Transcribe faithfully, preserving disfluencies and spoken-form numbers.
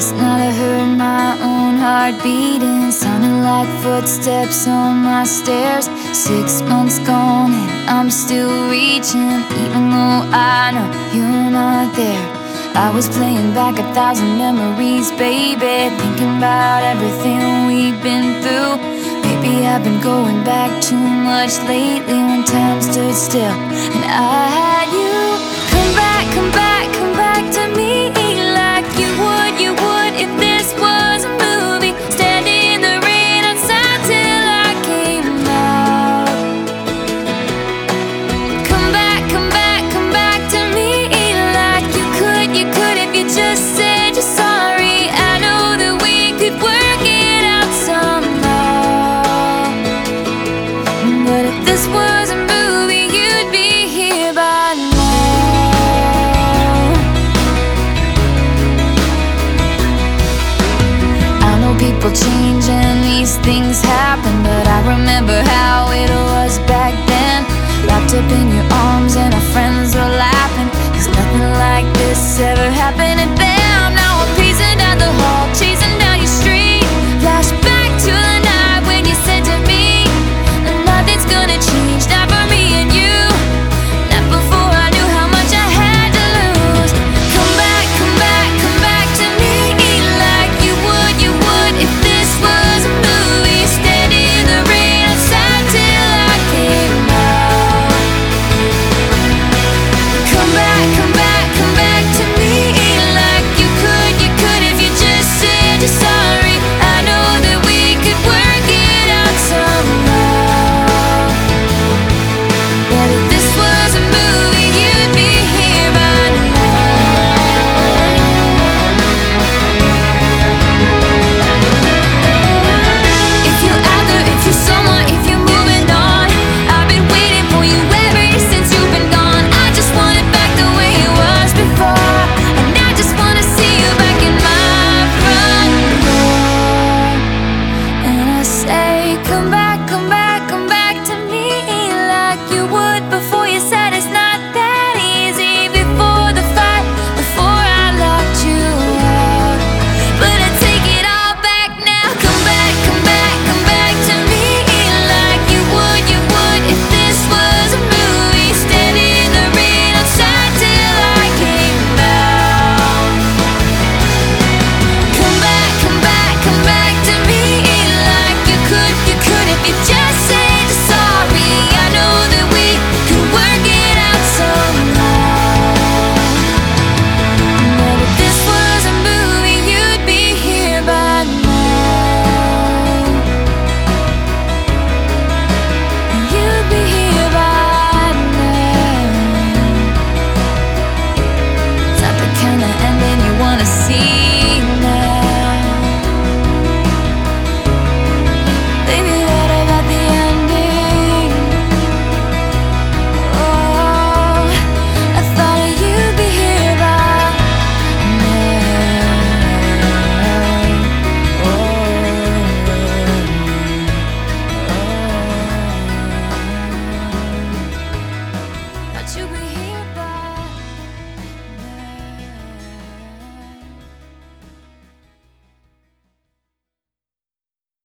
Last night I heard my own heart beating, sounding like footsteps on my stairs. Six months gone and I'm still reaching, even though I know you're not there. I was playing back a thousand memories, baby, thinking about everything we've been through. Maybe I've been going back too much lately when time stood still and I had you. Come back, come back, come back to me like you would, you would if this was a movie. Standing in the rain outside till I came out. Come back, come back, come back to me like you could, you could if you just said you're sorry. I know that we could work it out somehow, but if this was a movie, you'd be here by now. I know people change and these things happen, but I remember how it was back then. Wrapped up in your arms and I